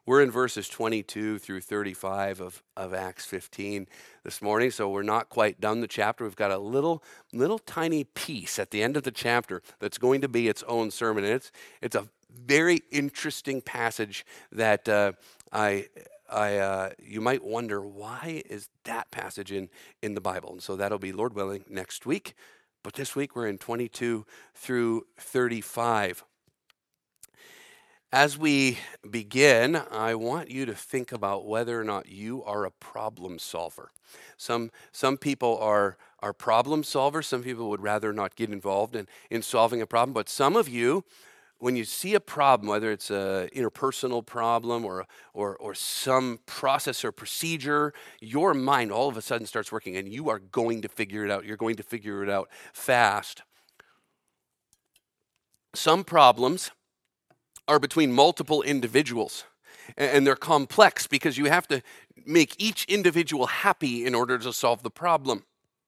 We're in verses 22 through 35 of Acts 15 this morning, so we're not quite done the chapter. We've got a little tiny piece at the end of the chapter that's going to be its own sermon, and it's a very interesting passage that you might wonder, why is that passage in the Bible? And so that'll be, Lord willing, next week. But this week we're in 22 through 35. As we begin, I want you to think about whether or not you are a problem solver. Some people are problem solvers. Some people would rather not get involved in solving a problem. But some of you, when you see a problem, whether it's an interpersonal problem or some process or procedure, your mind all of a sudden starts working and you are going to figure it out. You're going to figure it out fast. Some problems are between multiple individuals, and they're complex because you have to make each individual happy in order to solve the problem.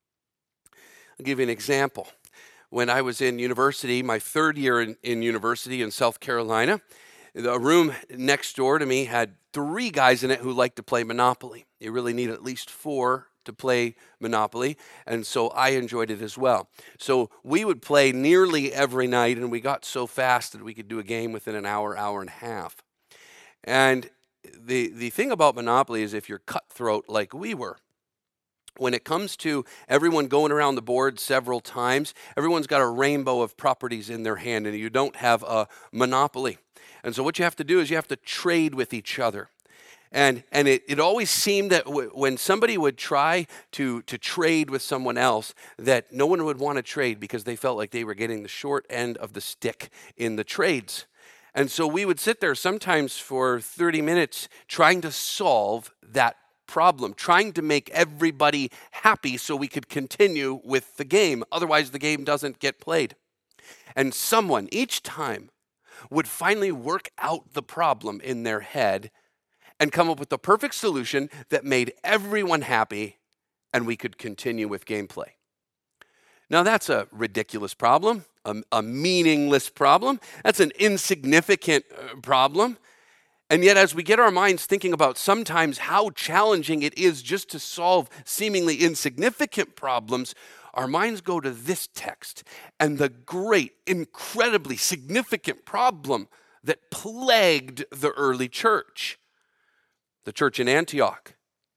I'll give you an example. When I was in university, my third year in university in South Carolina, the room next door to me had 3 guys in it who liked to play Monopoly. You really need at least 4 to play Monopoly, and so I enjoyed it as well. So we would play nearly every night, and we got so fast that we could do a game within an hour and a half. And the thing about Monopoly is, if you're cutthroat like we were, when it comes to everyone going around the board several times, everyone's got a rainbow of properties in their hand, and you don't have a monopoly. And so what you have to do is you have to trade with each other. And it always seemed that when somebody would try to trade with someone else, that no one would want to trade because they felt like they were getting the short end of the stick in the trades. And so we would sit there sometimes for 30 minutes trying to solve that problem, trying to make everybody happy so we could continue with the game. Otherwise, the game doesn't get played. And someone each time would finally work out the problem in their head and come up with the perfect solution that made everyone happy, and we could continue with gameplay. Now, that's a ridiculous problem, a meaningless problem. That's an insignificant problem. And yet, as we get our minds thinking about sometimes how challenging it is just to solve seemingly insignificant problems, our minds go to this text and the great, incredibly significant problem that plagued the early church, the church in Antioch.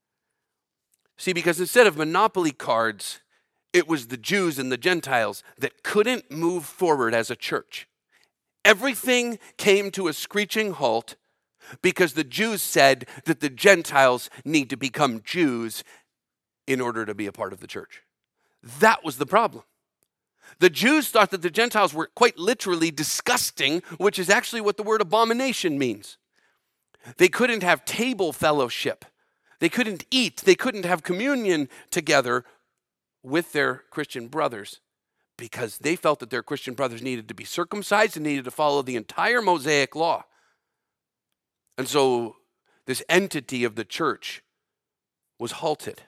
See, because instead of Monopoly cards, it was the Jews and the Gentiles that couldn't move forward as a church. Everything came to a screeching halt because the Jews said that the Gentiles need to become Jews in order to be a part of the church. That was the problem. The Jews thought that the Gentiles were quite literally disgusting, which is actually what the word abomination means. They couldn't have table fellowship. They couldn't eat. They couldn't have communion together with their Christian brothers because they felt that their Christian brothers needed to be circumcised and needed to follow the entire Mosaic law. And so this entity of the church was halted.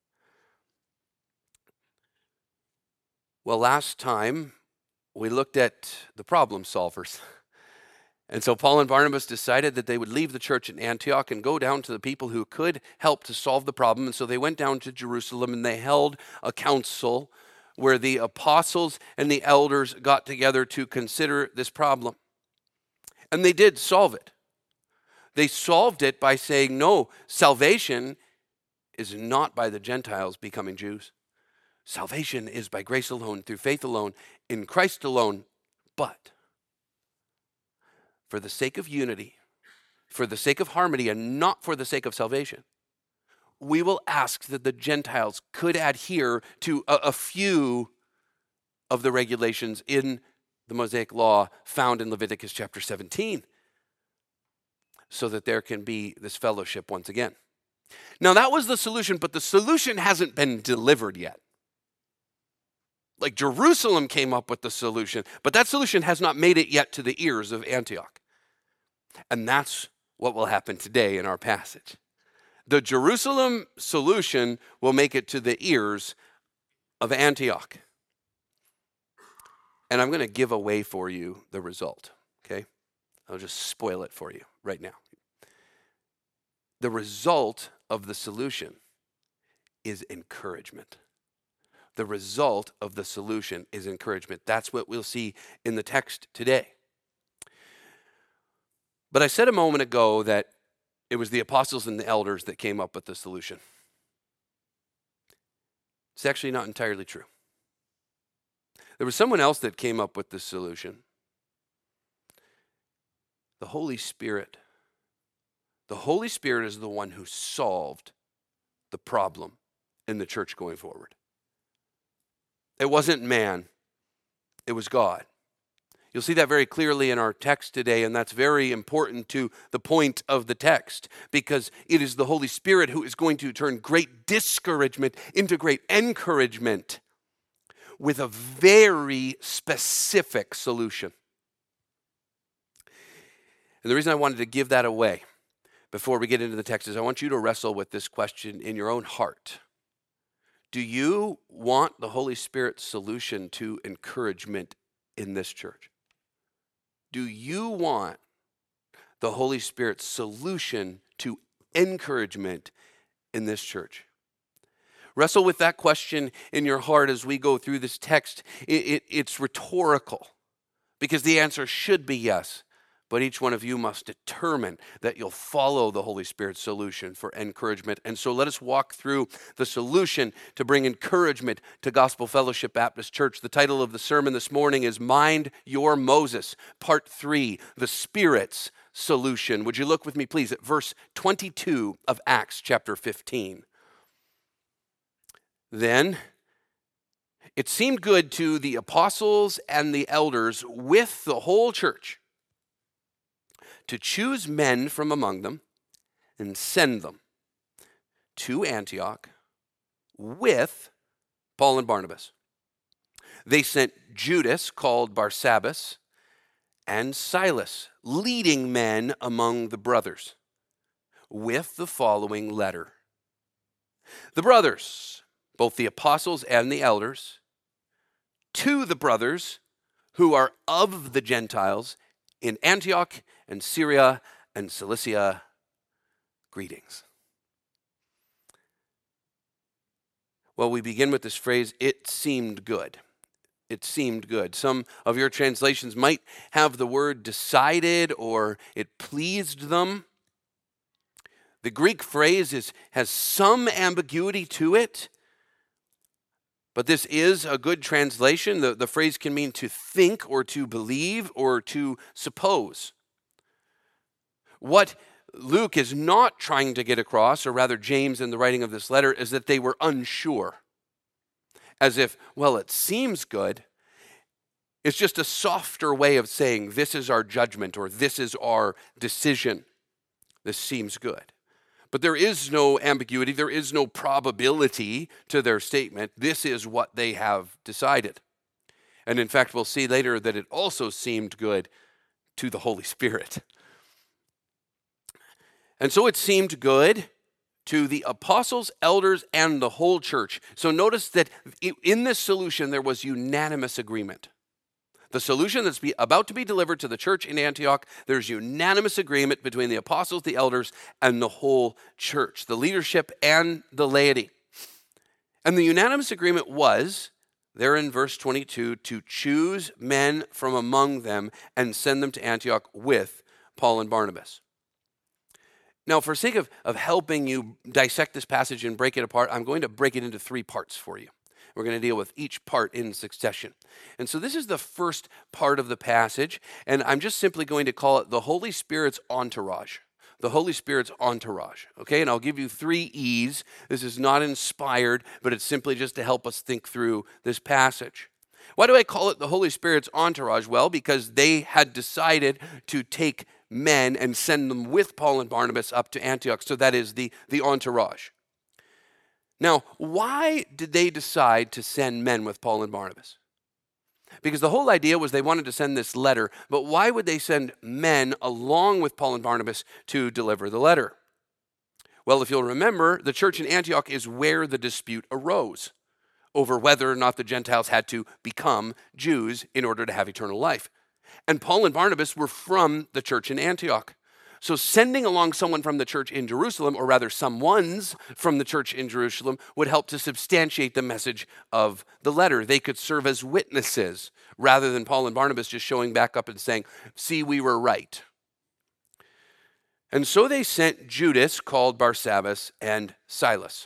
Well, last time we looked at the problem solvers. And so Paul and Barnabas decided that they would leave the church in Antioch and go down to the people who could help to solve the problem. And so they went down to Jerusalem and they held a council where the apostles and the elders got together to consider this problem. And they did solve it. They solved it by saying, no, salvation is not by the Gentiles becoming Jews. Salvation is by grace alone, through faith alone, in Christ alone. But for the sake of unity, for the sake of harmony, and not for the sake of salvation, we will ask that the Gentiles could adhere to a few of the regulations in the Mosaic law found in Leviticus chapter 17, so that there can be this fellowship once again. Now, that was the solution, but the solution hasn't been delivered yet. Like Jerusalem came up with the solution, but that solution has not made it yet to the ears of Antioch. And that's what will happen today in our passage. The Jerusalem solution will make it to the ears of Antioch. And I'm going to give away for you the result, okay? I'll just spoil it for you right now. the result of the solution is encouragement. The result of the solution is encouragement. That's what we'll see in the text today. But I said a moment ago that it was the apostles and the elders that came up with the solution. It's actually not entirely true. There was someone else that came up with the solution. The Holy Spirit. The Holy Spirit is the one who solved the problem in the church going forward. It wasn't man, it was God. You'll see that very clearly in our text today, and that's very important to the point of the text, because it is the Holy Spirit who is going to turn great discouragement into great encouragement with a very specific solution. And the reason I wanted to give that away before we get into the text is I want you to wrestle with this question in your own heart. Do you want the Holy Spirit's solution to encouragement in this church? Do you want the Holy Spirit's solution to encouragement in this church? Wrestle with that question in your heart as we go through this text. It's rhetorical because the answer should be yes. But each one of you must determine that you'll follow the Holy Spirit's solution for encouragement. And so let us walk through the solution to bring encouragement to Gospel Fellowship Baptist Church. The title of the sermon this morning is Mind Your Moses, Part 3, The Spirit's Solution. Would you look with me, please, at verse 22 of Acts chapter 15. Then it seemed good to the apostles and the elders with the whole church to choose men from among them and send them to Antioch with Paul and Barnabas. They sent Judas, called Barsabbas, and Silas, leading men among the brothers, with the following letter. The brothers, both the apostles and the elders, to the brothers who are of the Gentiles in Antioch and Syria and Cilicia, greetings. Well, we begin with this phrase, it seemed good. It seemed good. Some of your translations might have the word decided or it pleased them. The Greek phrase has some ambiguity to it, but this is a good translation. The phrase can mean to think or to believe or to suppose. What Luke is not trying to get across, or rather James in the writing of this letter, is that they were unsure. As if, well, it seems good. It's just a softer way of saying this is our judgment or this is our decision. This seems good. But there is no ambiguity, there is no probability to their statement. This is what they have decided. And in fact, we'll see later that it also seemed good to the Holy Spirit. And so it seemed good to the apostles, elders, and the whole church. So notice that in this solution, there was unanimous agreement. The solution that's about to be delivered to the church in Antioch, there's unanimous agreement between the apostles, the elders, and the whole church, the leadership and the laity. And the unanimous agreement was, there in verse 22, to choose men from among them and send them to Antioch with Paul and Barnabas. Now, for sake of helping you dissect this passage and break it apart, I'm going to break it into 3 parts for you. We're going to deal with each part in succession. And so this is the first part of the passage, and I'm just simply going to call it the Holy Spirit's entourage. The Holy Spirit's entourage, okay? And I'll give you 3 E's. This is not inspired, but it's simply just to help us think through this passage. Why do I call it the Holy Spirit's entourage? Well, because they had decided to take men and send them with Paul and Barnabas up to Antioch. So that is the entourage. Now, why did they decide to send men with Paul and Barnabas? Because the whole idea was they wanted to send this letter, but why would they send men along with Paul and Barnabas to deliver the letter? Well, if you'll remember, the church in Antioch is where the dispute arose over whether or not the Gentiles had to become Jews in order to have eternal life. And Paul and Barnabas were from the church in Antioch. So sending along someone from the church in Jerusalem, or rather someone's from the church in Jerusalem, would help to substantiate the message of the letter. They could serve as witnesses rather than Paul and Barnabas just showing back up and saying, see, we were right. And so they sent Judas, called Barsabbas, and Silas.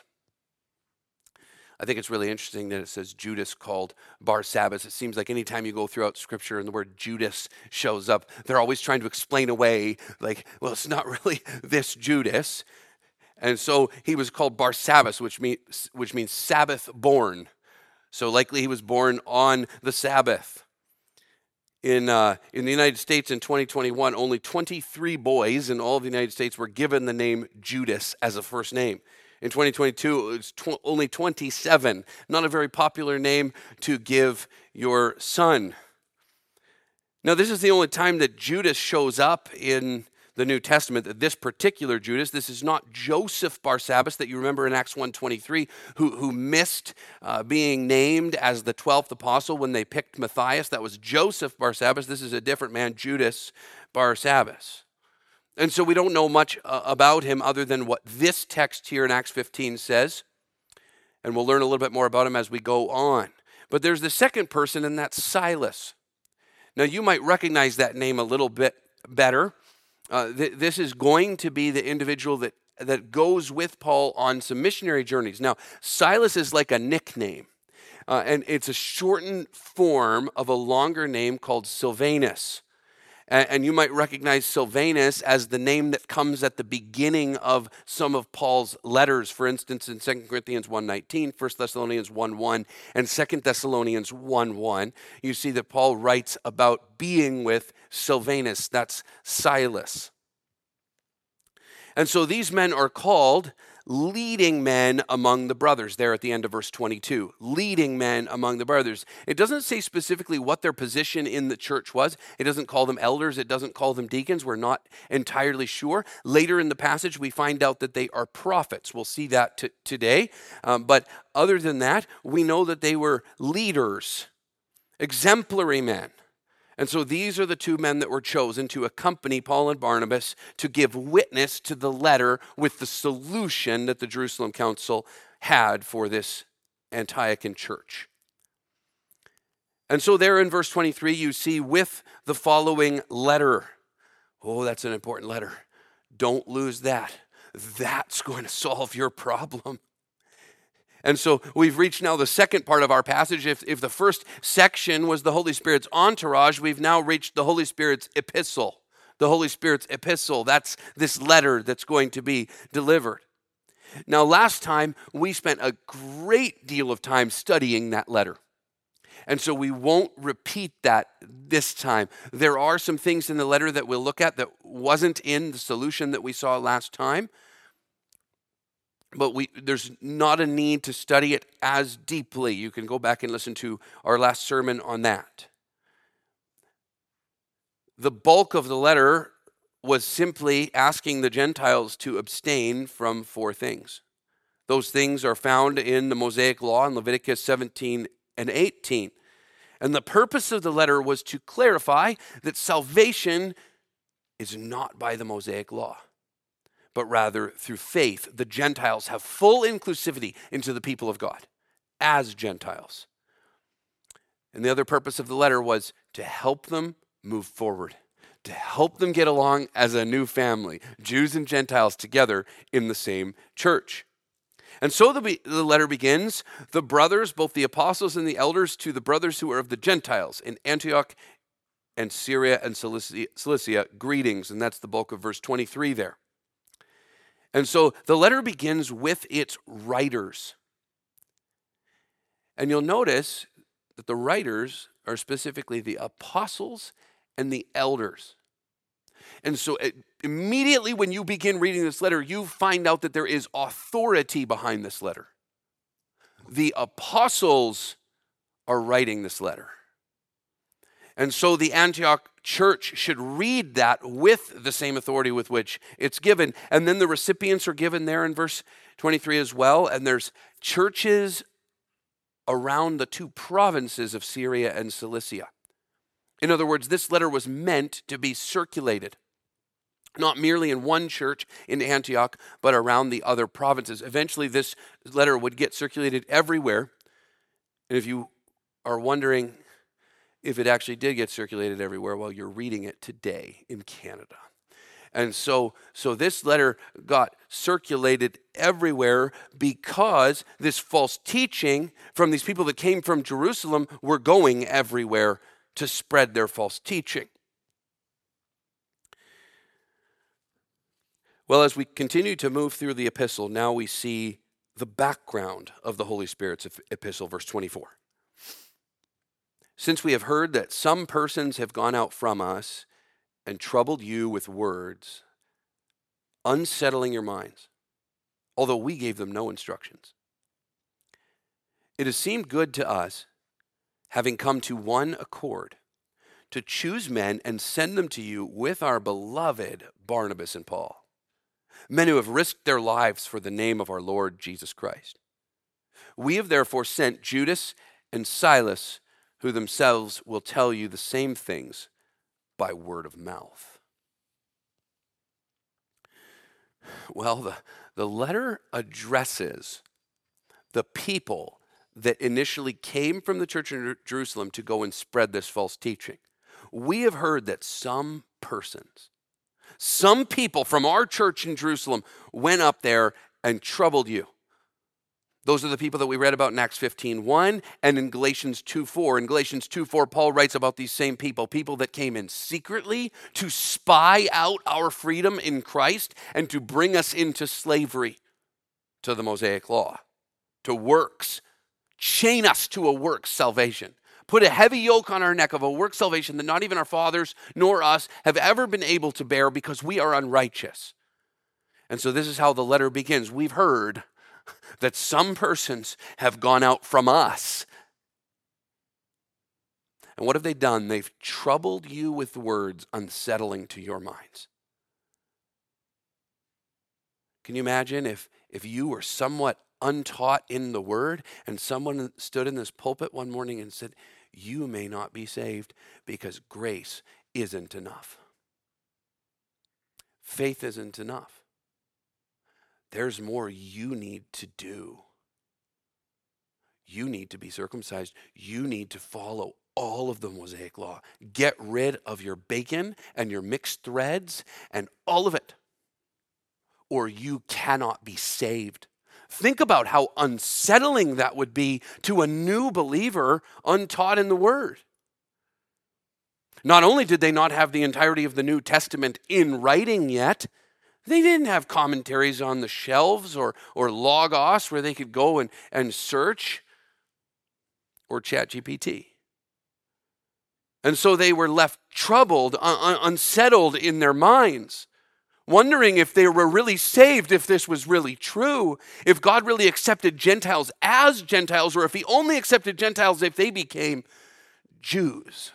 I think it's really interesting that it says Judas called Barsabbas. It seems like anytime you go throughout Scripture and the word Judas shows up, they're always trying to explain away, like, well, it's not really this Judas. And so he was called Barsabbas, which means Sabbath born. So likely he was born on the Sabbath. In the United States in 2021, only 23 boys in all of the United States were given the name Judas as a first name. In 2022, it was only 27. Not a very popular name to give your son. Now, this is the only time that Judas shows up in the New Testament. This particular Judas, this is not Joseph Barsabbas that you remember in Acts 1:23, who missed being named as the 12th apostle when they picked Matthias. That was Joseph Barsabbas. This is a different man, Judas Barsabbas. And so we don't know much about him other than what this text here in Acts 15 says. And we'll learn a little bit more about him as we go on. But there's the second person, and that's Silas. Now, you might recognize that name a little bit better. This is going to be the individual that goes with Paul on some missionary journeys. Now, Silas is like a nickname. And it's a shortened form of a longer name called Silvanus. And you might recognize Silvanus as the name that comes at the beginning of some of Paul's letters. For instance, in 2 Corinthians 1:19, 1 Thessalonians 1:1, and 2 Thessalonians 1:1, you see that Paul writes about being with Silvanus. That's Silas. And so these men are called leading men among the brothers, there at the end of verse 22. Leading men among the brothers. It doesn't say specifically what their position in the church was. It doesn't call them elders. It doesn't call them deacons. We're not entirely sure. Later in the passage, we find out that they are prophets. We'll see that today. But other than that, we know that they were leaders, exemplary men. And so these are the two men that were chosen to accompany Paul and Barnabas to give witness to the letter with the solution that the Jerusalem Council had for this Antiochian church. And so there in verse 23, you see with the following letter. Oh, that's an important letter. Don't lose that. That's going to solve your problem. And so we've reached now the second part of our passage. If the first section was the Holy Spirit's entourage, we've now reached the Holy Spirit's epistle. The Holy Spirit's epistle, that's this letter that's going to be delivered. Now, last time, we spent a great deal of time studying that letter. And so we won't repeat that this time. There are some things in the letter that we'll look at that wasn't in the solution that we saw last time. But there's not a need to study it as deeply. You can go back and listen to our last sermon on that. The bulk of the letter was simply asking the Gentiles to abstain from 4 things. Those things are found in the Mosaic Law in Leviticus 17 and 18. And the purpose of the letter was to clarify that salvation is not by the Mosaic Law, but rather through faith. The Gentiles have full inclusivity into the people of God as Gentiles. And the other purpose of the letter was to help them move forward, to help them get along as a new family, Jews and Gentiles together in the same church. And so the letter begins, the brothers, both the apostles and the elders, to the brothers who are of the Gentiles in Antioch and Syria and Cilicia, greetings. And that's the bulk of verse 23 there. And so the letter begins with its writers. And you'll notice that the writers are specifically the apostles and the elders. And so immediately when you begin reading this letter, you find out that there is authority behind this letter. The apostles are writing this letter. And so the Antioch church should read that with the same authority with which it's given. And then the recipients are given there in verse 23 as well. And there's churches around the 2 provinces of Syria and Cilicia. In other words, this letter was meant to be circulated. not merely in one church in Antioch, but around the other provinces. Eventually, this letter would get circulated everywhere. And if you are wondering if it actually did get circulated everywhere, well, you're reading it today in Canada. And so this letter got circulated everywhere because this false teaching from these people that came from Jerusalem were going everywhere to spread their false teaching. Well, as we continue to move through the epistle, now we see the background of the Holy Spirit's epistle, verse 24. Since we have heard that some persons have gone out from us and troubled you with words, unsettling your minds, although we gave them no instructions. It has seemed good to us, having come to one accord, to choose men and send them to you with our beloved Barnabas and Paul, men who have risked their lives for the name of our Lord Jesus Christ. We have therefore sent Judas and Silas, who themselves will tell you the same things by word of mouth. Well, the letter addresses the people that initially came from the church in Jerusalem to go and spread this false teaching. We have heard that some persons, some people from our church in Jerusalem went up there and troubled you. Those are the people that we read about in Acts 15:1 and in Galatians 2:4. In Galatians 2:4, Paul writes about these same people that came in secretly to spy out our freedom in Christ and to bring us into slavery to the Mosaic law, to works, chain us to a works salvation, put a heavy yoke on our neck of a work salvation that not even our fathers nor us have ever been able to bear because we are unrighteous. And so this is how the letter begins. We've heard that some persons have gone out from us. And what have they done? They've troubled you with words unsettling to your minds. Can you imagine if you were somewhat untaught in the word and someone stood in this pulpit one morning and said, you may not be saved because grace isn't enough. Faith isn't enough. There's more you need to do. You need to be circumcised. You need to follow all of the Mosaic law. Get rid of your bacon and your mixed threads and all of it, or you cannot be saved. Think about how unsettling that would be to a new believer untaught in the Word. Not only did they not have the entirety of the New Testament in writing yet, they didn't have commentaries on the shelves or Logos where they could go and search, or ChatGPT. And so they were left troubled, unsettled in their minds, wondering if they were really saved, if this was really true, if God really accepted Gentiles as Gentiles, or if he only accepted Gentiles if they became Jews.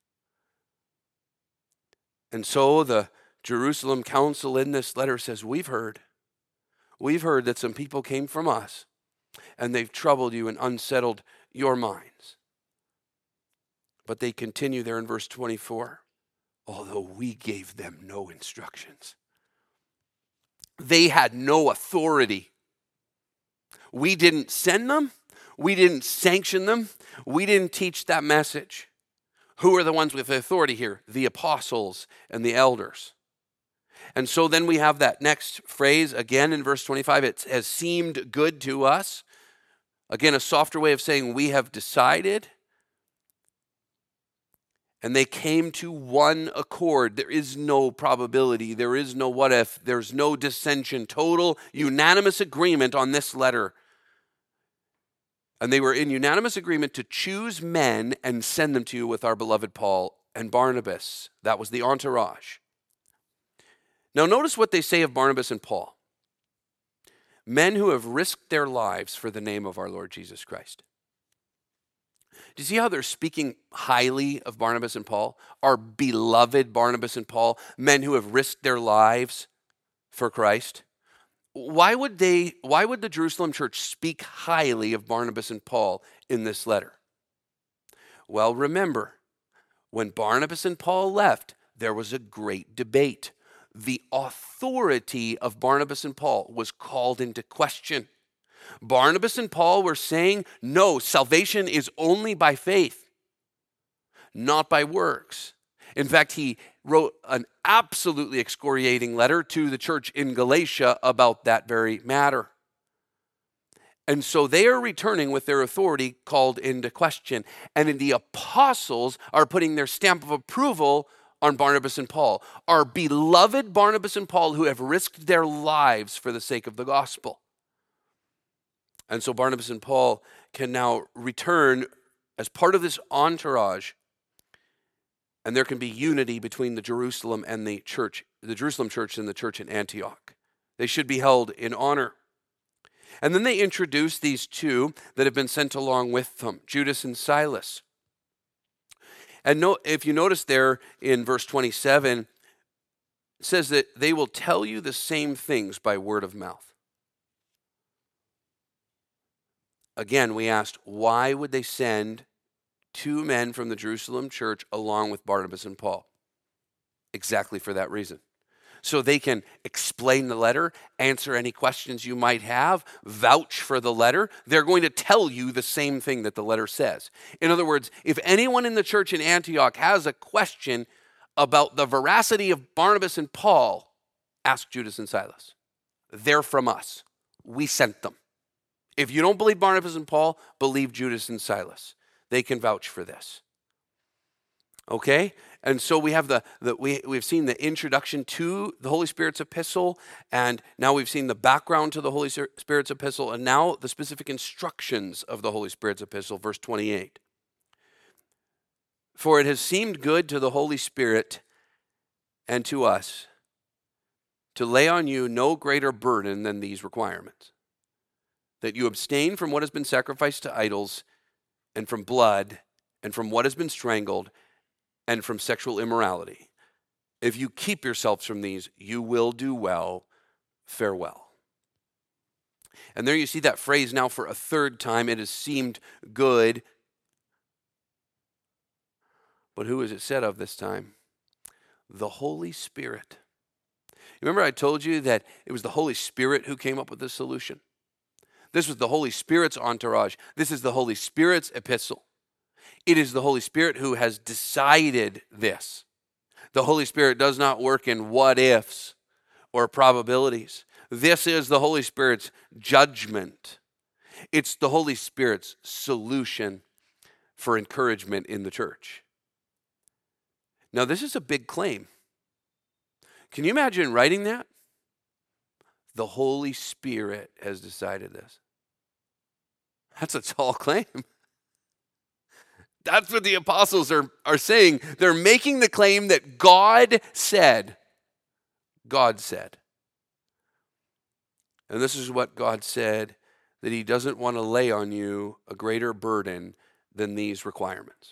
And so the Jerusalem council in this letter says, we've heard that some people came from us and they've troubled you and unsettled your minds. But they continue there in verse 24, although we gave them no instructions. They had no authority. We didn't send them. We didn't sanction them. We didn't teach that message. Who are the ones with authority here? The apostles and the elders. And so then we have that next phrase again in verse 25. It has seemed good to us. Again, a softer way of saying we have decided. And they came to one accord. There is no probability. There is no what if. There's no dissension. Total unanimous agreement on this letter. And they were in unanimous agreement to choose men and send them to you with our beloved Paul and Barnabas. That was the entourage. Now notice what they say of Barnabas and Paul. Men who have risked their lives for the name of our Lord Jesus Christ. Do you see how they're speaking highly of Barnabas and Paul? Our beloved Barnabas and Paul, men who have risked their lives for Christ. Why would the Jerusalem church speak highly of Barnabas and Paul in this letter? Well, remember, when Barnabas and Paul left, there was a great debate. the authority of Barnabas and Paul was called into question. Barnabas and Paul were saying, no, salvation is only by faith, not by works. In fact, he wrote an absolutely excoriating letter to the church in Galatia about that very matter. And so they are returning with their authority called into question. And the apostles are putting their stamp of approval on Barnabas and Paul, our beloved Barnabas and Paul, who have risked their lives for the sake of the gospel. And so Barnabas and Paul can now return as part of this entourage, and there can be unity between the Jerusalem and the church, the Jerusalem church and the church in Antioch. They should be held in honor. And then they introduce these two that have been sent along with them, Judas and Silas. And if you notice there in verse 27, it says that they will tell you the same things by word of mouth. Again, we asked, why would they send two men from the Jerusalem church along with Barnabas and Paul? Exactly for that reason. So they can explain the letter, answer any questions you might have, vouch for the letter. They're going to tell you the same thing that the letter says. In other words, if anyone in the church in Antioch has a question about the veracity of Barnabas and Paul, ask Judas and Silas. They're from us. We sent them. If you don't believe Barnabas and Paul, believe Judas and Silas. They can vouch for this. Okay? And so we have we've seen the introduction to the Holy Spirit's epistle, and now we've seen the background to the Holy Spirit's epistle, and now the specific instructions of the Holy Spirit's epistle, verse 28. For it has seemed good to the Holy Spirit and to us to lay on you no greater burden than these requirements, that you abstain from what has been sacrificed to idols, and from blood, and from what has been strangled, and from sexual immorality. If you keep yourselves from these, you will do well. Farewell. And there you see that phrase now for a third time. It has seemed good. But who is it said of this time? The Holy Spirit. Remember I told you that it was the Holy Spirit who came up with this solution? This was the Holy Spirit's entourage. This is the Holy Spirit's epistle. It is the Holy Spirit who has decided this. The Holy Spirit does not work in what ifs or probabilities. This is the Holy Spirit's judgment. It's the Holy Spirit's solution for encouragement in the church. Now, this is a big claim. Can you imagine writing that? The Holy Spirit has decided this. That's a tall claim. That's what the apostles are saying. They're making the claim that God said. God said. And this is what God said, that he doesn't want to lay on you a greater burden than these requirements.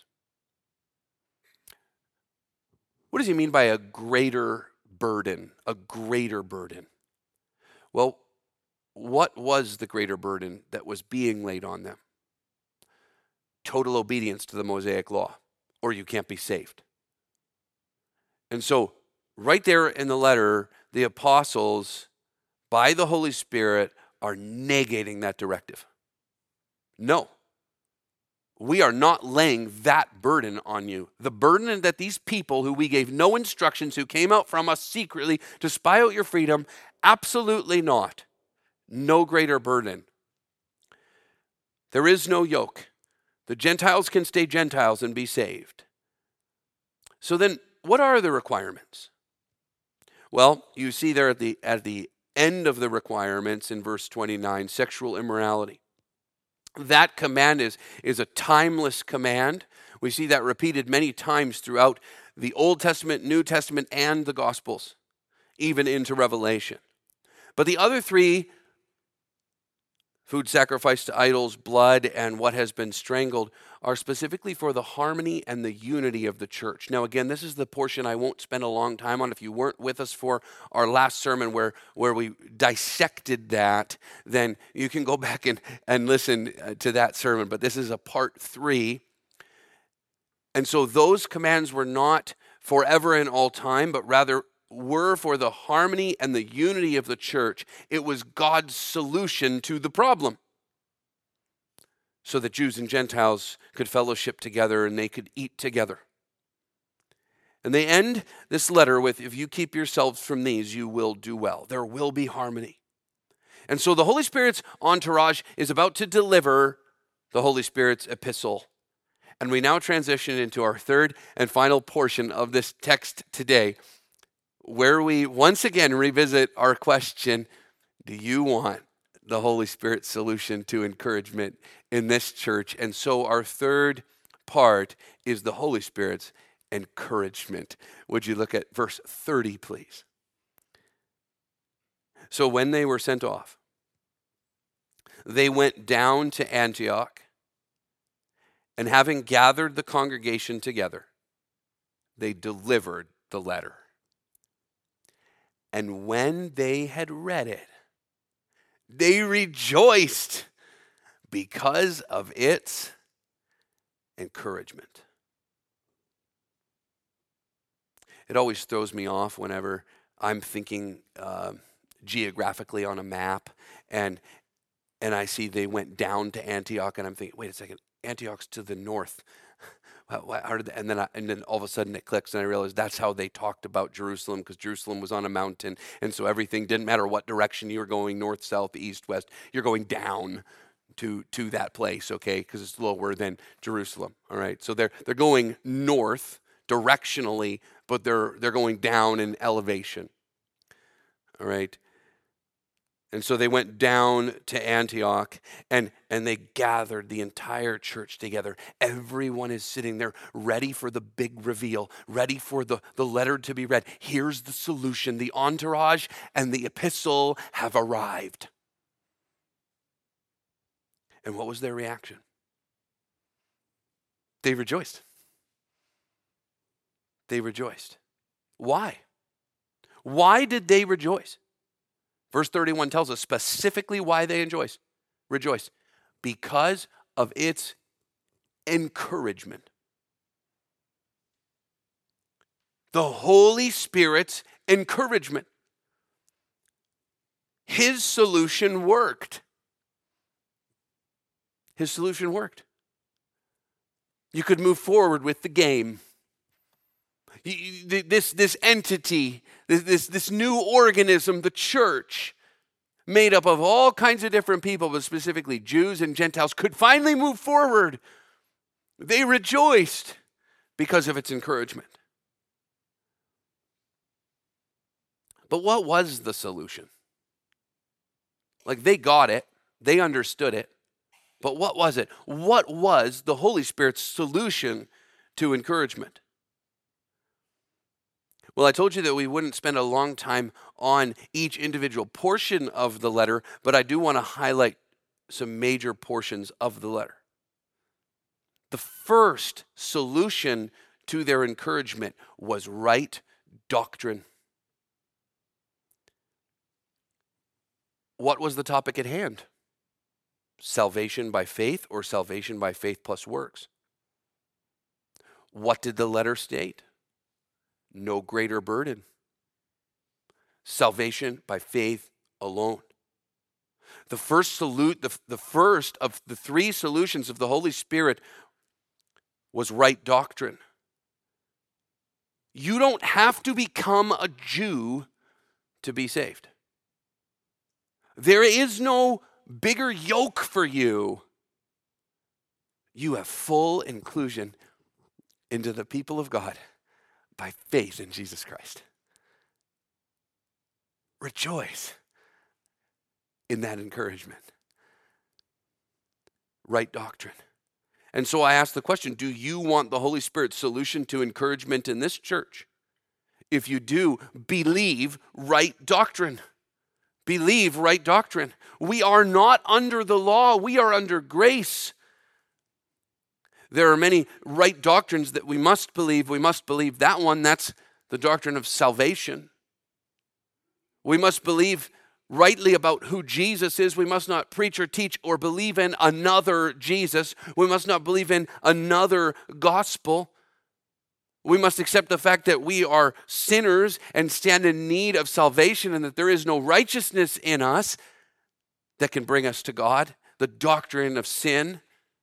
What does he mean by a greater burden? A greater burden. Well, what was the greater burden that was being laid on them? Total obedience to the Mosaic law, or you can't be saved. And so, right there in the letter, the apostles, by the Holy Spirit, are negating that directive. No, we are not laying that burden on you. The burden that these people who we gave no instructions, who came out from us secretly to spy out your freedom, absolutely not. No greater burden. There is no yoke. The Gentiles can stay Gentiles and be saved. So then, what are the requirements? Well, you see there at the end of the requirements in verse 29, sexual immorality. That command is a timeless command. We see that repeated many times throughout the Old Testament, New Testament, and the Gospels, even into Revelation. But the other three, food sacrificed to idols, blood, and what has been strangled, are specifically for the harmony and the unity of the church. Now, again, this is the portion I won't spend a long time on. If you weren't with us for our last sermon where we dissected that, then you can go back and listen to that sermon. But this is a part 3. And so those commands were not forever and all time, but rather were for the harmony and the unity of the church. It was God's solution to the problem, so that Jews and Gentiles could fellowship together and they could eat together. And they end this letter with, if you keep yourselves from these, you will do well. There will be harmony. And so the Holy Spirit's entourage is about to deliver the Holy Spirit's epistle. And we now transition into our third and final portion of this text today, where we once again revisit our question, do you want the Holy Spirit's solution to encouragement in this church? And so our third part is the Holy Spirit's encouragement. Would you look at verse 30, please? So when they were sent off, they went down to Antioch, and having gathered the congregation together, they delivered the letter. And when they had read it, they rejoiced because of its encouragement. It always throws me off whenever I'm thinking geographically on a map, and I see they went down to Antioch, and I'm thinking, wait a second, Antioch's to the north. How did and then all of a sudden it clicks, and I realize that's how they talked about Jerusalem, because Jerusalem was on a mountain, and so everything didn't matter what direction you were going, north, south, east, west. You're going down to that place, okay? Because it's lower than Jerusalem. All right, so they're going north directionally, but they're going down in elevation. All right. And so they went down to Antioch, and they gathered the entire church together. Everyone is sitting there ready for the big reveal, ready for the letter to be read. Here's the solution. The entourage and the epistle have arrived. And what was their reaction? They rejoiced. They rejoiced. Why? Why did they rejoice? Verse 31 tells us specifically why they rejoice. Because of its encouragement. The Holy Spirit's encouragement. His solution worked. His solution worked. You could move forward with the game. This entity, this new organism, the church, made up of all kinds of different people, but specifically Jews and Gentiles, could finally move forward. They rejoiced because of its encouragement. But what was the solution? Like, they got it, they understood it, but what was it? What was the Holy Spirit's solution to encouragement? Well, I told you that we wouldn't spend a long time on each individual portion of the letter, but I do want to highlight some major portions of the letter. The first solution to their encouragement was right doctrine. What was the topic at hand? Salvation by faith, or salvation by faith plus works? What did the letter state? No greater burden. Salvation by faith alone. The first of the three solutions of the Holy Spirit was right doctrine. You don't have to become a Jew to be saved. There is no bigger yoke for you. You have full inclusion into the people of God by faith in Jesus Christ. Rejoice in that encouragement. Right doctrine. And so I ask the question, do you want the Holy Spirit's solution to encouragement in this church? If you do, believe right doctrine. Believe right doctrine. We are not under the law. We are under grace. There are many right doctrines that we must believe. We must believe that one. That's the doctrine of salvation. We must believe rightly about who Jesus is. We must not preach or teach or believe in another Jesus. We must not believe in another gospel. We must accept the fact that we are sinners and stand in need of salvation, and that there is no righteousness in us that can bring us to God, the doctrine of sin.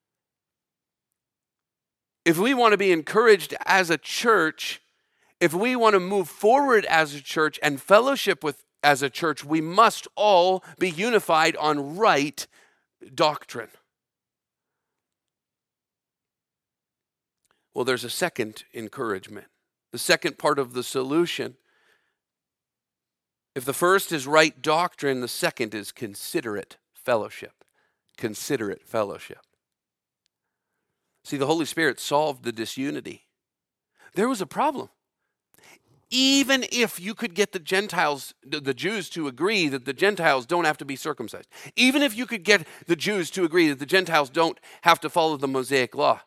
If we want to be encouraged as a church, if we want to move forward as a church and fellowship with as a church, we must all be unified on right doctrine. Well, there's a second encouragement, the second part of the solution. If the first is right doctrine, the second is considerate fellowship. Considerate fellowship. See, the Holy Spirit solved the disunity. There was a problem. Even if you could get the Jews to agree that the Gentiles don't have to be circumcised, even if you could get the Jews to agree that the Gentiles don't have to follow the Mosaic law,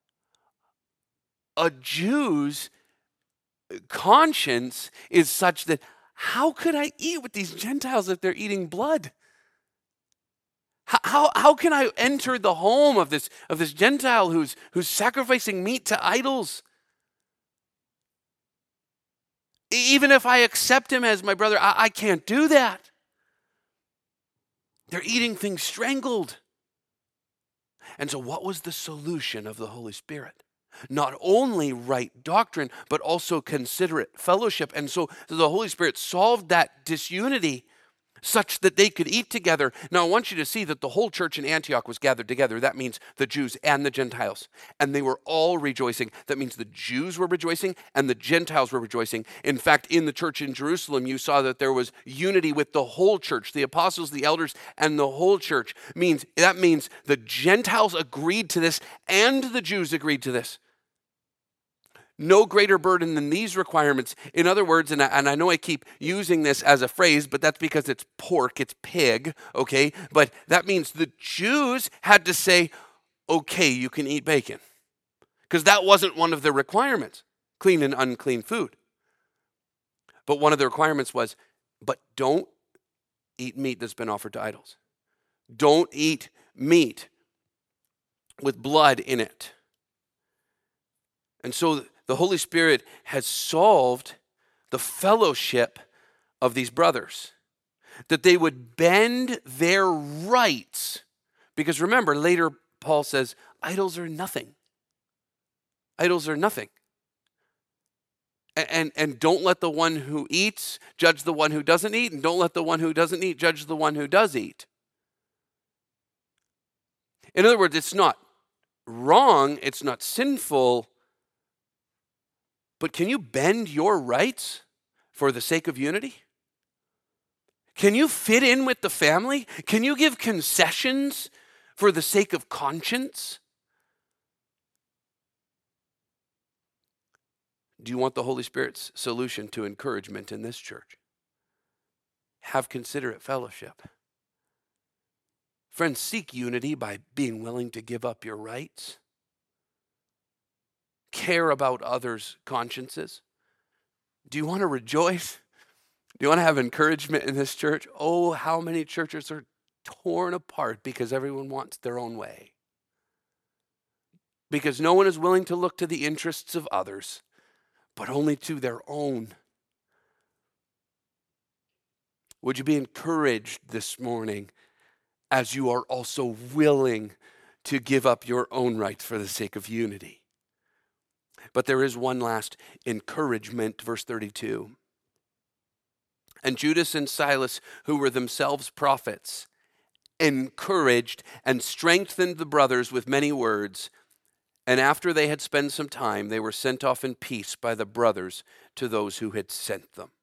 a Jew's conscience is such that, how could I eat with these Gentiles if they're eating blood? How can I enter the home of this Gentile who's sacrificing meat to idols? Even if I accept him as my brother, I can't do that. They're eating things strangled. And so what was the solution of the Holy Spirit? Not only right doctrine, but also considerate fellowship. And so the Holy Spirit solved that disunity such that they could eat together. Now, I want you to see that the whole church in Antioch was gathered together. That means the Jews and the Gentiles. And they were all rejoicing. That means the Jews were rejoicing and the Gentiles were rejoicing. In fact, in the church in Jerusalem, you saw that there was unity with the whole church, the apostles, the elders, and the whole church. That means the Gentiles agreed to this and the Jews agreed to this. No greater burden than these requirements. In other words, and I know I keep using this as a phrase, but that's because it's pork, it's pig, okay? But that means the Jews had to say, okay, you can eat bacon. Because that wasn't one of the requirements, clean and unclean food. But one of the requirements was, but don't eat meat that's been offered to idols. Don't eat meat with blood in it. And so the Holy Spirit has solved the fellowship of these brothers, that they would bend their rights. Because remember, later Paul says, idols are nothing. Idols are nothing. And don't let the one who eats judge the one who doesn't eat, and don't let the one who doesn't eat judge the one who does eat. In other words, it's not wrong, it's not sinful, but can you bend your rights for the sake of unity? Can you fit in with the family? Can you give concessions for the sake of conscience? Do you want the Holy Spirit's solution to encouragement in this church? Have considerate fellowship. Friends, seek unity by being willing to give up your rights. Care about others' consciences. Do you want to rejoice? Do you want to have encouragement in this church? Oh, how many churches are torn apart because everyone wants their own way. Because no one is willing to look to the interests of others, but only to their own. Would you be encouraged this morning as you are also willing to give up your own rights for the sake of unity? But there is one last encouragement, verse 32. And Judas and Silas, who were themselves prophets, encouraged and strengthened the brothers with many words. And after they had spent some time, they were sent off in peace by the brothers to those who had sent them.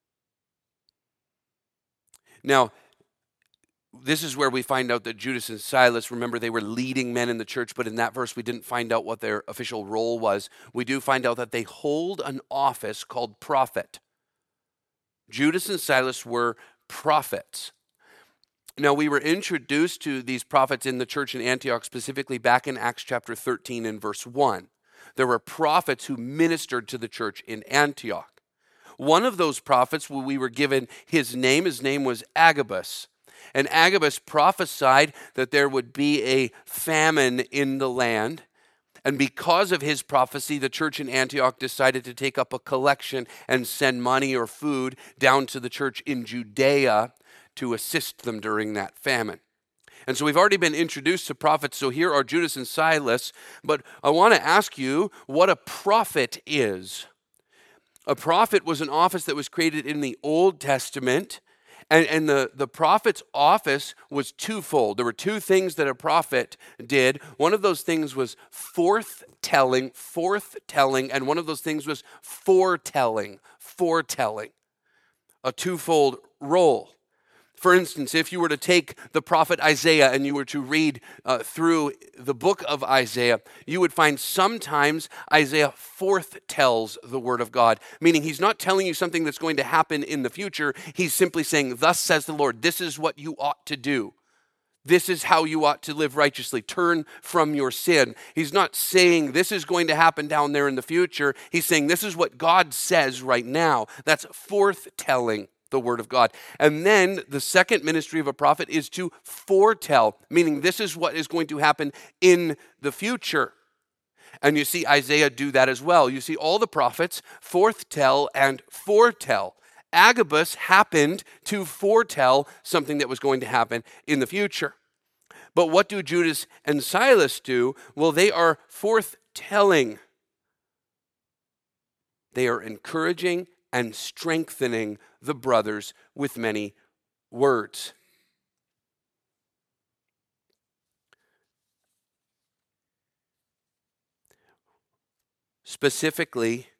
Now, this is where we find out that Judas and Silas, remember, they were leading men in the church, but in that verse we didn't find out what their official role was. We do find out that they hold an office called prophet. Judas and Silas were prophets. Now, we were introduced to these prophets in the church in Antioch, specifically back in Acts chapter 13 and verse 1. There were prophets who ministered to the church in Antioch. One of those prophets, we were given his name was Agabus. And Agabus prophesied that there would be a famine in the land. And because of his prophecy, the church in Antioch decided to take up a collection and send money or food down to the church in Judea to assist them during that famine. And so we've already been introduced to prophets, so here are Judas and Silas. But I want to ask you what a prophet is. A prophet was an office that was created in the Old Testament, and the prophet's office was twofold. There were two things that a prophet did. One of those things was forthtelling, and one of those things was foretelling. A twofold role. For instance, if you were to take the prophet Isaiah and you were to read through the book of Isaiah, you would find sometimes Isaiah forthtells the word of God, meaning he's not telling you something that's going to happen in the future. He's simply saying, thus says the Lord, this is what you ought to do. This is how you ought to live righteously. Turn from your sin. He's not saying this is going to happen down there in the future. He's saying this is what God says right now. That's forthtelling the word of God. And then the second ministry of a prophet is to foretell, meaning this is what is going to happen in the future. And you see Isaiah do that as well. You see all the prophets forthtell and foretell. Agabus happened to foretell something that was going to happen in the future. But what do Judas and Silas do? Well, they are forthtelling. They are encouraging and strengthening the brothers with many words. Specifically,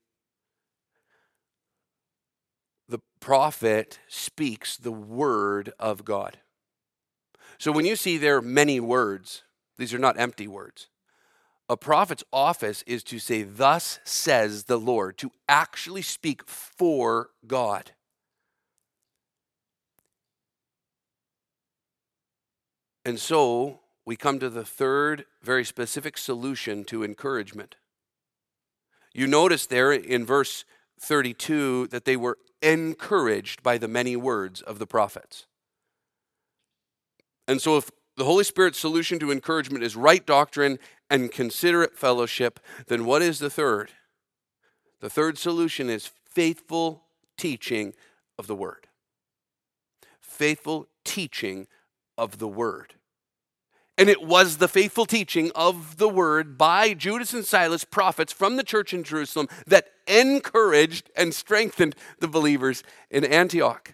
the prophet speaks the word of God. So when you see there are many words, these are not empty words. A prophet's office is to say, thus says the Lord, to actually speak for God. And so we come to the third very specific solution to encouragement. You notice there in verse 32 that they were encouraged by the many words of the prophets. And so if the Holy Spirit's solution to encouragement is right doctrine and considerate fellowship, then what is the third? The third solution is faithful teaching of the word. Faithful teaching of the word. And it was the faithful teaching of the word by Judas and Silas, prophets from the church in Jerusalem, that encouraged and strengthened the believers in Antioch.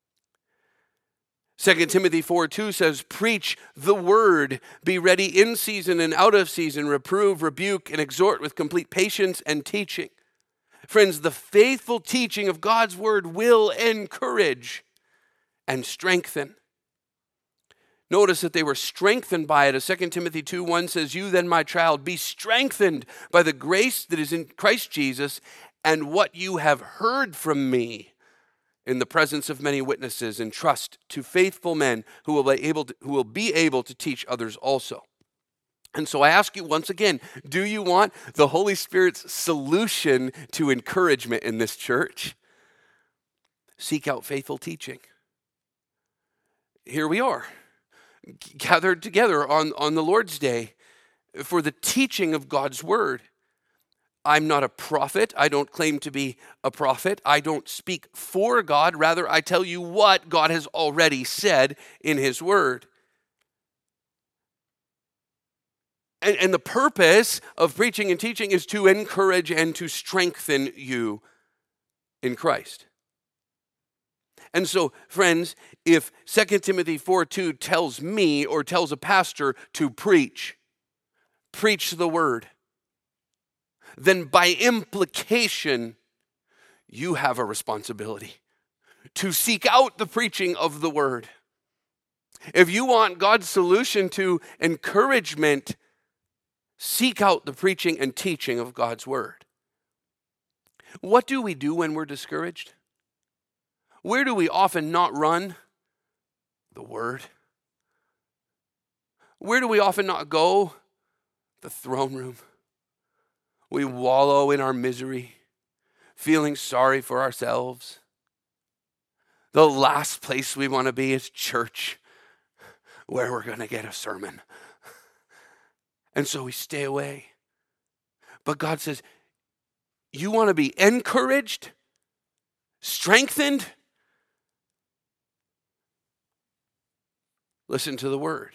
2 Timothy 4:2 says, preach the word, be ready in season and out of season, reprove, rebuke, and exhort with complete patience and teaching. Friends, the faithful teaching of God's word will encourage and strengthen. Notice that they were strengthened by it. As 2 Timothy 2:1 says, you then, my child, be strengthened by the grace that is in Christ Jesus and what you have heard from me in the presence of many witnesses, and trust to faithful men who will be able to teach others also. And so I ask you once again, do you want the Holy Spirit's solution to encouragement in this church? Seek out faithful teaching. Here we are, gathered together on the Lord's Day for the teaching of God's word. I'm not a prophet. I don't claim to be a prophet. I don't speak for God. Rather, I tell you what God has already said in his word. And the purpose of preaching and teaching is to encourage and to strengthen you in Christ. And so, friends, if 2 Timothy 4:2 tells me or tells a pastor to preach the word, then by implication, you have a responsibility to seek out the preaching of the word. If you want God's solution to encouragement, seek out the preaching and teaching of God's word. What do we do when we're discouraged? Where do we often not run? The word. Where do we often not go? The throne room. We wallow in our misery, feeling sorry for ourselves. The last place we want to be is church, where we're going to get a sermon. And so we stay away. But God says, you want to be encouraged, strengthened? Listen to the word.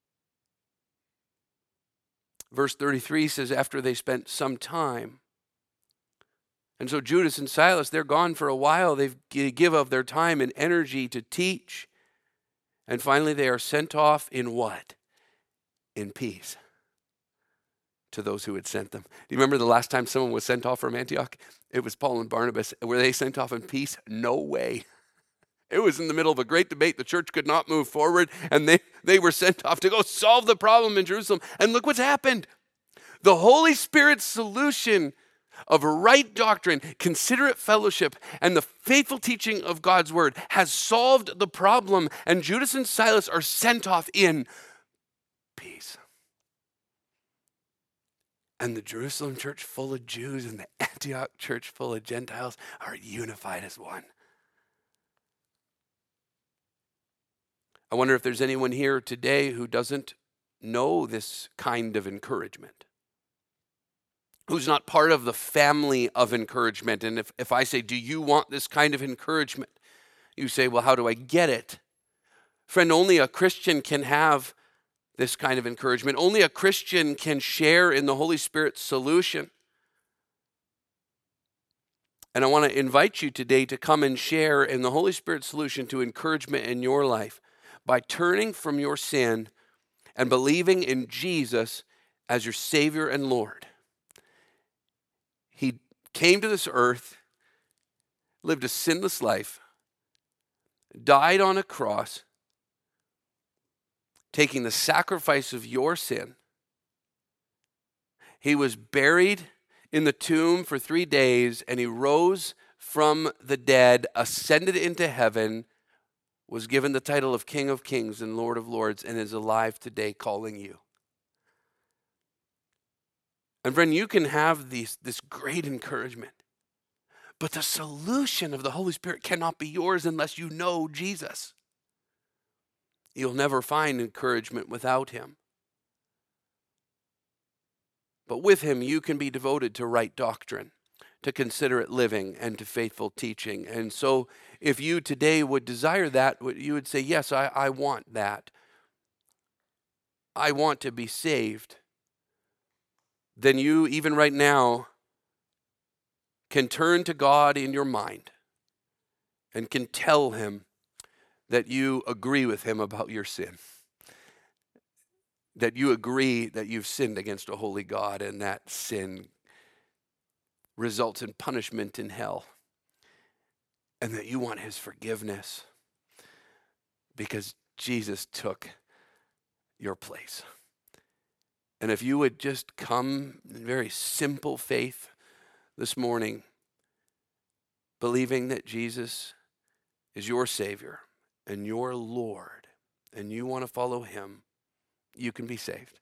Verse 33 says, after they spent some time. And so Judas and Silas, they're gone for a while. They give of their time and energy to teach. And finally they are sent off in what? In peace to those who had sent them. Do you remember the last time someone was sent off from Antioch? It was Paul and Barnabas. Were they sent off in peace? No way. It was in the middle of a great debate. The church could not move forward, and they were sent off to go solve the problem in Jerusalem. And look what's happened. The Holy Spirit's solution of right doctrine, considerate fellowship, and the faithful teaching of God's word has solved the problem, and Judas and Silas are sent off in peace. And the Jerusalem church full of Jews and the Antioch church full of Gentiles are unified as one. I wonder if there's anyone here today who doesn't know this kind of encouragement, who's not part of the family of encouragement. And if I say, do you want this kind of encouragement? You say, well, how do I get it? Friend, only a Christian can have this kind of encouragement. Only a Christian can share in the Holy Spirit's solution. And I want to invite you today to come and share in the Holy Spirit's solution to encouragement in your life by turning from your sin and believing in Jesus as your Savior and Lord. He came to this earth, lived a sinless life, died on a cross, taking the sacrifice of your sin. He was buried in the tomb for 3 days, and he rose from the dead, ascended into heaven, was given the title of King of Kings and Lord of Lords, and is alive today calling you. And friend, you can have this great encouragement, but the solution of the Holy Spirit cannot be yours unless you know Jesus. You'll never find encouragement without him. But with him, you can be devoted to right doctrine, to considerate living, and to faithful teaching. And so if you today would desire that, you would say, yes, I want that. I want to be saved. Then you, even right now, can turn to God in your mind and can tell him that you agree with him about your sin. That you agree that you've sinned against a holy God, and that sin results in punishment in hell. And that you want his forgiveness because Jesus took your place. And if you would just come in very simple faith this morning, believing that Jesus is your Savior and your Lord, and you want to follow him, you can be saved.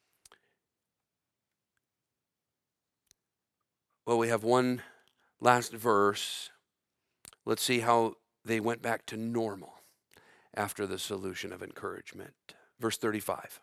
Well, we have one last verse. Let's see how they went back to normal after the solution of encouragement. Verse 35.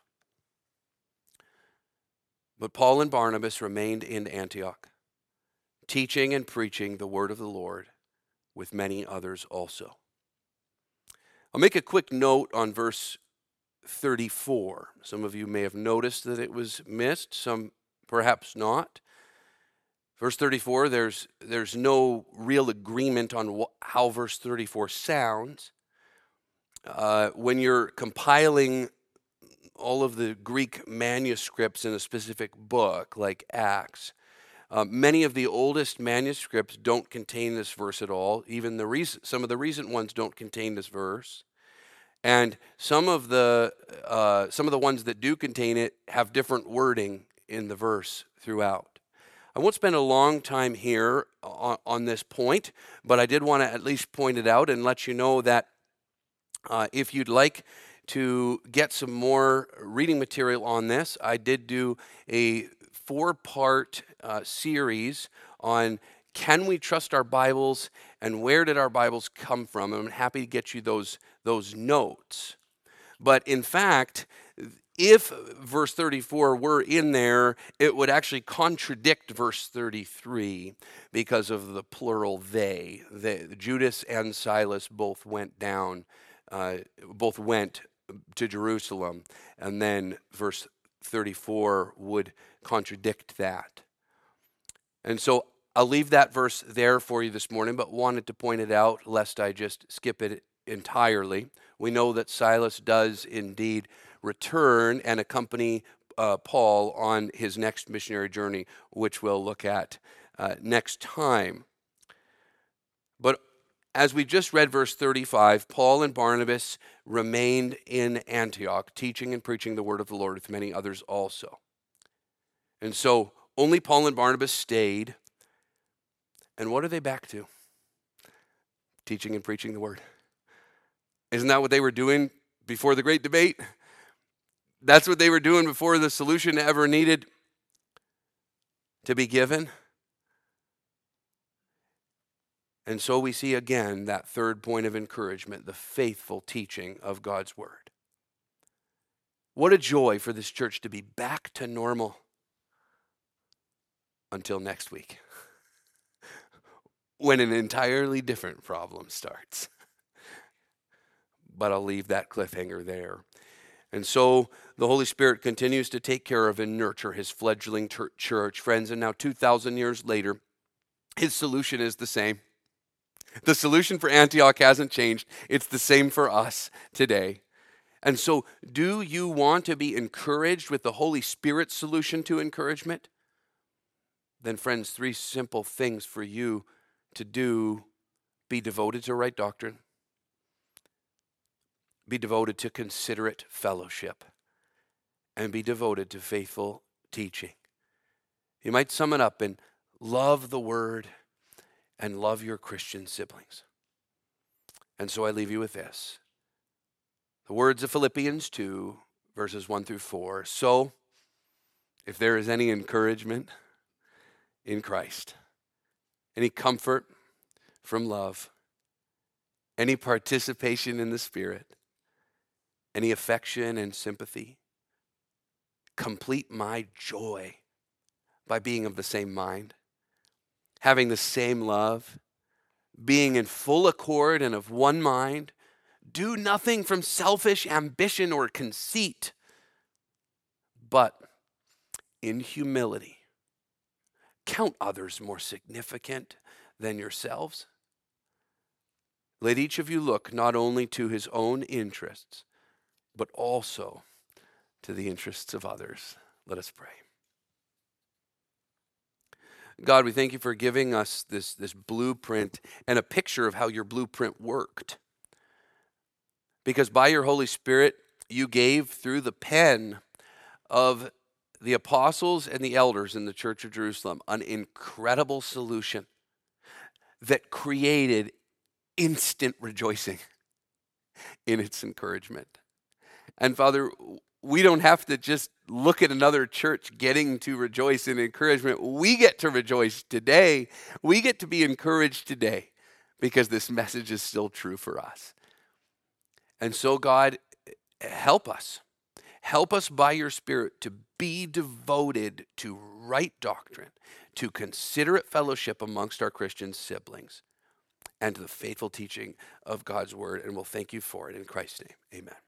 But Paul and Barnabas remained in Antioch, teaching and preaching the word of the Lord with many others also. I'll make a quick note on verse 34. Some of you may have noticed that it was missed, some perhaps not. Verse 34, there's no real agreement on how verse 34 sounds. When you're compiling all of the Greek manuscripts in a specific book, like Acts, many of the oldest manuscripts don't contain this verse at all. Even some of the recent ones don't contain this verse. And some of the ones that do contain it have different wording in the verse throughout. I won't spend a long time here on this point, but I did want to at least point it out and let you know that if you'd like to get some more reading material on this, I did do a 4-part series on can we trust our Bibles and where did our Bibles come from? I'm happy to get you those notes. But in fact, if verse 34 were in there, it would actually contradict verse 33 because of the plural they. Judas and Silas both went down, both went to Jerusalem, and then verse 34 would contradict that. And so I'll leave that verse there for you this morning, but wanted to point it out lest I just skip it entirely. We know that Silas does indeed return and accompany Paul on his next missionary journey, which we'll look at next time. But as we just read verse 35, Paul and Barnabas remained in Antioch, teaching and preaching the word of the Lord with many others also. And so only Paul and Barnabas stayed. And what are they back to? Teaching and preaching the word. Isn't that what they were doing before the great debate? That's what they were doing before the solution ever needed to be given. And so we see again that third point of encouragement, the faithful teaching of God's word. What a joy for this church to be back to normal until next week, when an entirely different problem starts. But I'll leave that cliffhanger there. And so the Holy Spirit continues to take care of and nurture his fledgling church, friends. And now 2,000 years later, his solution is the same. The solution for Antioch hasn't changed. It's the same for us today. And so do you want to be encouraged with the Holy Spirit's solution to encouragement? Then, friends, 3 simple things for you to do. Be devoted to right doctrine. Be devoted to considerate fellowship. And be devoted to faithful teaching. You might sum it up in love the word and love your Christian siblings. And so I leave you with this. The words of Philippians 2, verses 1 through 4. So, if there is any encouragement in Christ, any comfort from love, any participation in the Spirit, any affection and sympathy, complete my joy by being of the same mind, having the same love, being in full accord and of one mind. Do nothing from selfish ambition or conceit, but in humility count others more significant than yourselves. Let each of you look not only to his own interests, but also to the interests of others. Let us pray. God, we thank you for giving us this blueprint and a picture of how your blueprint worked. Because by your Holy Spirit, you gave through the pen of the apostles and the elders in the Church of Jerusalem an incredible solution that created instant rejoicing in its encouragement. And Father, we don't have to just look at another church getting to rejoice in encouragement. We get to rejoice today. We get to be encouraged today because this message is still true for us. And so, God, help us. Help us by your Spirit to be devoted to right doctrine, to considerate fellowship amongst our Christian siblings, and to the faithful teaching of God's word. And we'll thank you for it in Christ's name. Amen.